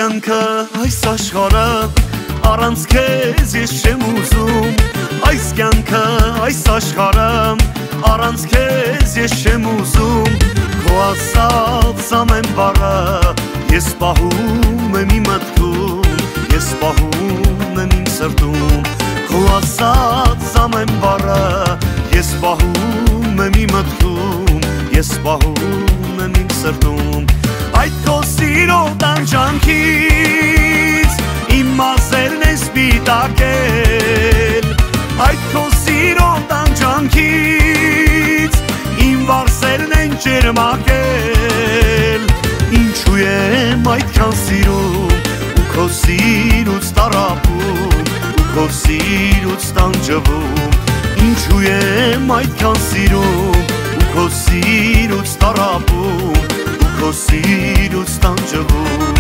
կյանքը այս աշխարհը առանց քեզ ես չեմ ուզում Այս կյանքը այս աշխարհը առանց քեզ ես չեմ ուզում Քո ասած ամեն բառը ես պահում եմ իմ մտքում Ես պահում եմ իմ սրտում Քո ասած ամեն բառը ես պահում եմ իմ մտքում Ես պահում եմ իմ սրտում Այդ քո սիրո տանջանքից իմ մազերն են սպիտակել Այդ քո սիրո տանջանքից իմ վարսերն են ջերմակել Ինչու եմ այդքան սիրում ու քո սիրուց տառապում ու քո սիրուց տանջվում Ինչու եմ այդքան սիրում ու քո սիրուց տառապում Քո սիրուց տանջվում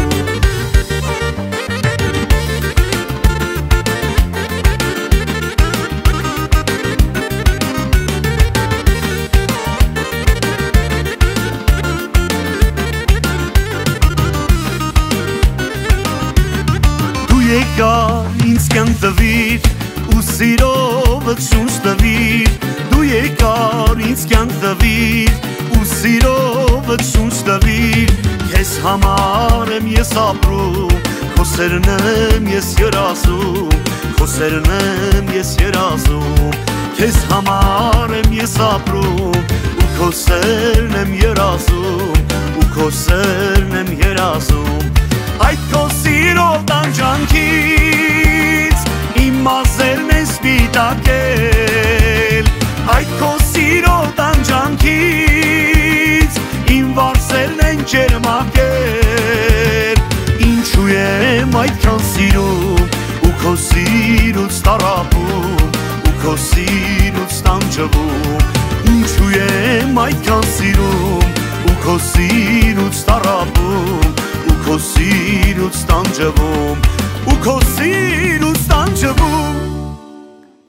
Դու եկար ինձ կյանք տվիր ու սիրովդ շունչ տվիր Դու եկար ինձ կյանք տվիր ու սիրովդ շունչ տվիր Քեզ համար եմ ես ապրում Քո սերն եմ ես երազում Քո սերն եմ ես երազում Քեզ համար եմ ես ապրում ու քո սերն եմ երազում ու քո սերն եմ երազում Այդ քո սիրո տանջանքից իմ մազերն են սպիտակել Այդ քո սիրո տանջանքից իմ վարսերն են ջերմակել Ինչու եմ այդքան սիրում ու քո սիրուց տառապում ու քո սիրուց տանջվում Ինչու եմ այդքան սիրում ու քո սիրուց տառապում ու քո սիրուց տանջվում ու քո սիրուց տանջվում